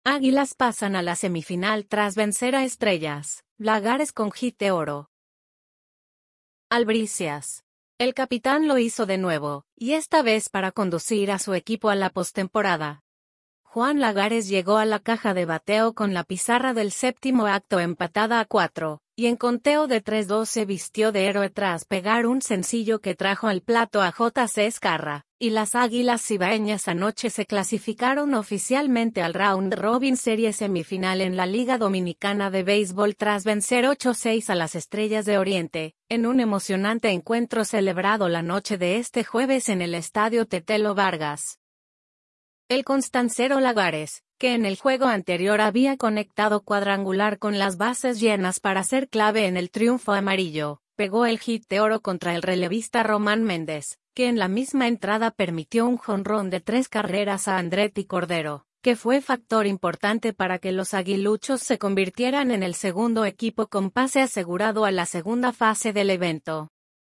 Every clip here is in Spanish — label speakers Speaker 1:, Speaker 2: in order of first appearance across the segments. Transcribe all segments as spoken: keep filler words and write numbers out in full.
Speaker 1: Águilas pasan a la semifinal tras vencer a Estrellas, Lagares con hit de oro. Albricias. El capitán lo hizo de nuevo, y esta vez para conducir a su equipo a la postemporada. Juan Lagares llegó a la caja de bateo con la pizarra del séptimo acto empatada a cuatro, y en conteo de tres dos se vistió de héroe tras pegar un sencillo que trajo al plato a J C Escarra, y las Águilas Cibaeñas anoche se clasificaron oficialmente al Round Robin Serie semifinal en la Liga Dominicana de Béisbol tras vencer ocho seis a las Estrellas de Oriente, en un emocionante encuentro celebrado la noche de este jueves en el Estadio Tetelo Vargas. El constancero Lagares, que en el juego anterior había conectado cuadrangular con las bases llenas para ser clave en el triunfo amarillo, pegó el hit de oro contra el relevista Román Méndez, que en la misma entrada permitió un jonrón de tres carreras a Andretti Cordero, que fue factor importante para que los aguiluchos se convirtieran en el segundo equipo con pase asegurado a la segunda fase del evento.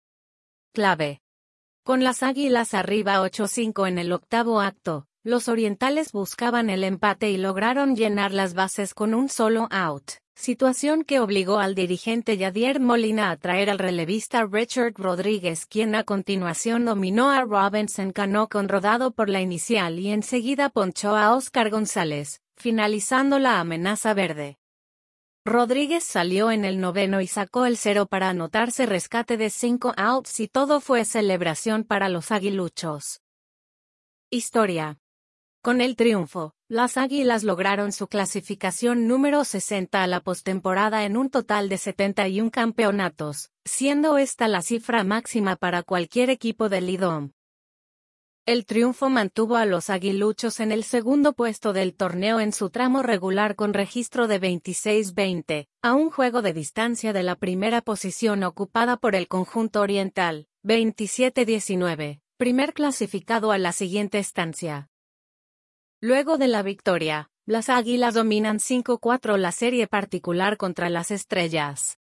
Speaker 1: Clave. Con las Águilas arriba ocho cinco en el octavo acto, los orientales buscaban el empate y lograron llenar las bases con un solo out, situación que obligó al dirigente Yadier Molina a traer al relevista Richard Rodríguez, quien a continuación dominó a Robinson Cano con rodado por la inicial y enseguida ponchó a Oscar González, finalizando la amenaza verde. Rodríguez salió en el noveno y sacó el cero para anotarse rescate de cinco outs y todo fue celebración para los aguiluchos. Historia. Con el triunfo, las Águilas lograron su clasificación número sesenta a la postemporada en un total de setenta y un campeonatos, siendo esta la cifra máxima para cualquier equipo del Lidom. El triunfo mantuvo a los aguiluchos en el segundo puesto del torneo en su tramo regular con registro de veintiséis veinte, a un juego de distancia de la primera posición ocupada por el conjunto oriental, veintisiete diecinueve, primer clasificado a la siguiente estancia. Luego de la victoria, las Águilas dominan cinco cuatro la serie particular contra las Estrellas.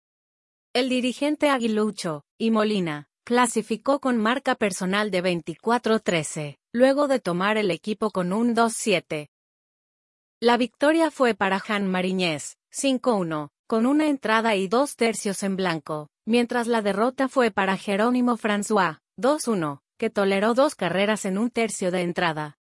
Speaker 1: El dirigente aguilucho, y Molina, clasificó con marca personal de veinticuatro trece, luego de tomar el equipo con un dos siete. La victoria fue para Jan Mariñez, cinco uno, con una entrada y dos tercios en blanco, mientras la derrota fue para Jerónimo François, dos uno, que toleró dos carreras en un tercio de entrada.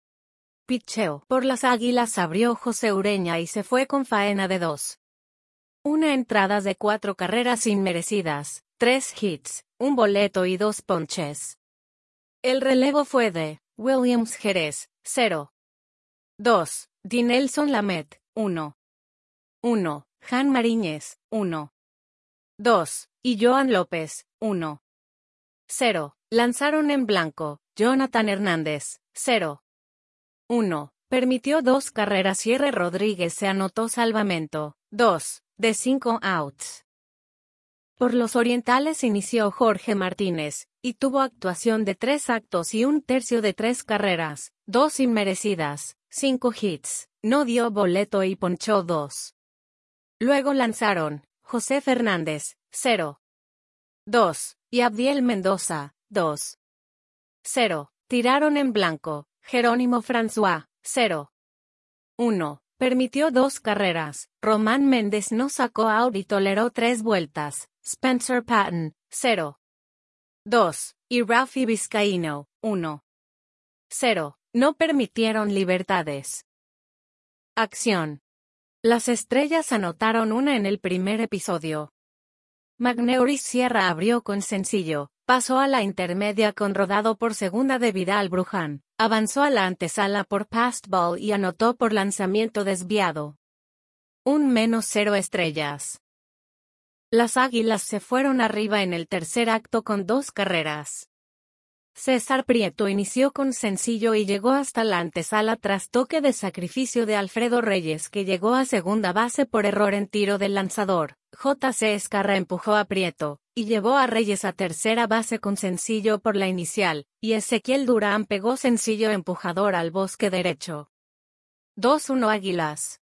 Speaker 1: Pitcheo por las Águilas abrió José Ureña y se fue con faena de dos. Una entrada de cuatro carreras inmerecidas, tres hits, un boleto y dos ponches. El relevo fue de Williams Jerez, cero. dos. Dinelson Lamet, uno. uno. Jan Mariñez, uno. dos. Y Joan López, uno. cero. Lanzaron en blanco, Jonathan Hernández, cero. uno. Permitió dos carreras y R. Rodríguez se anotó salvamento, dos, de cinco outs. Por los orientales inició Jorge Martínez, y tuvo actuación de tres actos y un tercio de tres carreras, dos inmerecidas, cinco hits, no dio boleto y ponchó dos. Luego lanzaron, José Fernández, cero. dos, y Abdiel Mendoza, dos. cero. Tiraron en blanco, Jerónimo François, cero. uno. Permitió dos carreras, Román Méndez no sacó out y toleró tres vueltas, Spencer Patton, cero. dos. Y Ralphie Vizcaíno, uno. cero. No permitieron libertades. Acción. Las Estrellas anotaron una en el primer episodio. Magneuris Sierra abrió con sencillo, pasó a la intermedia con rodado por segunda de Vidal Bruján, avanzó a la antesala por passed ball y anotó por lanzamiento desviado. Un menos cero estrellas. Las Águilas se fueron arriba en el tercer acto con dos carreras. César Prieto inició con sencillo y llegó hasta la antesala tras toque de sacrificio de Alfredo Reyes que llegó a segunda base por error en tiro del lanzador. J C Escarra empujó a Prieto, y llevó a Reyes a tercera base con sencillo por la inicial, y Ezequiel Durán pegó sencillo empujador al bosque derecho. dos uno Águilas.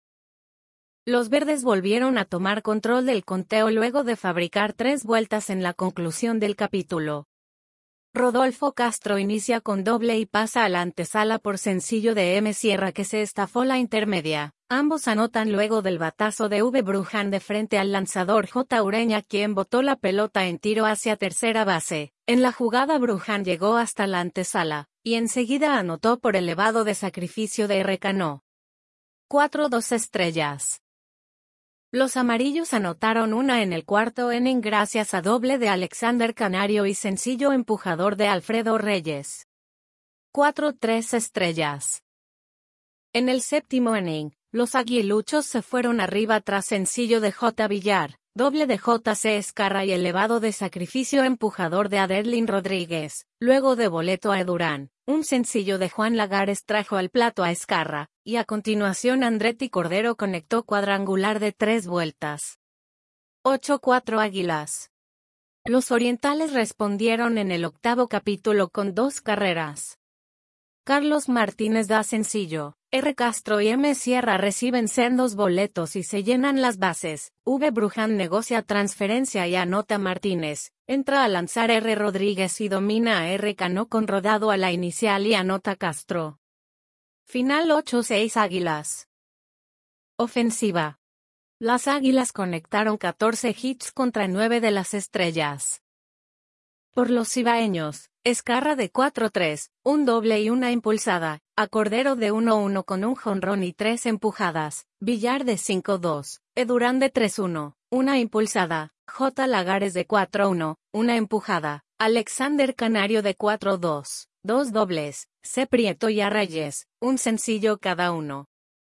Speaker 1: Los verdes volvieron a tomar control del conteo luego de fabricar tres vueltas en la conclusión del capítulo. Rodolfo Castro inicia con doble y pasa a la antesala por sencillo de M. Sierra que se estafó la intermedia. Ambos anotan luego del batazo de V. Bruján de frente al lanzador J. Ureña, quien botó la pelota en tiro hacia tercera base. En la jugada Bruján llegó hasta la antesala, y enseguida anotó por elevado de sacrificio de R. Cano. cuatro dos estrellas. Los amarillos anotaron una en el cuarto inning gracias a doble de Alexander Canario y sencillo empujador de Alfredo Reyes. cuatro tres estrellas. En el séptimo inning, los aguiluchos se fueron arriba tras sencillo de J. Villar, doble de J C. Escarra y elevado de sacrificio empujador de Adelín Rodríguez. Luego de boleto a Durán, un sencillo de Juan Lagares trajo al plato a Escarra, y a continuación Andretti Cordero conectó cuadrangular de tres vueltas. ocho cuatro Águilas. Los orientales respondieron en el octavo capítulo con dos carreras. Carlos Martínez da sencillo, R. Castro y M. Sierra reciben sendos boletos y se llenan las bases. V. Bruján negocia transferencia y anota Martínez. Entra a lanzar R. Rodríguez y domina a R. Cano con rodado a la inicial y anota Castro. Final ocho seis Águilas. Ofensiva. Las Águilas conectaron catorce hits contra nueve de las Estrellas. Por los cibaeños, Escarra de cuatro tres, un doble y una impulsada, a Cordero de uno uno con un jonrón y tres empujadas, Villar de cinco dos, Edurán de tres uno, una impulsada, J. Lagares de cuatro uno, una empujada, Alexander Canario de cuatro dos, dos dobles, C. Prieto y a Reyes, un sencillo cada uno.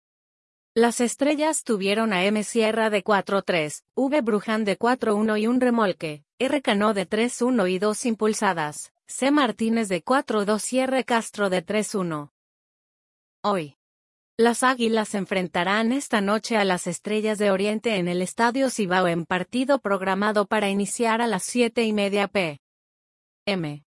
Speaker 1: Las Estrellas tuvieron a M. Sierra de cuatro tres, V. Bruján de cuatro uno y un remolque, R. Cano de tres uno y dos impulsadas, C. Martínez de cuatro dos y R. Castro de tres uno. Hoy, las Águilas enfrentarán esta noche a las Estrellas de Oriente en el Estadio Cibao en partido programado para iniciar a las siete y media p. m.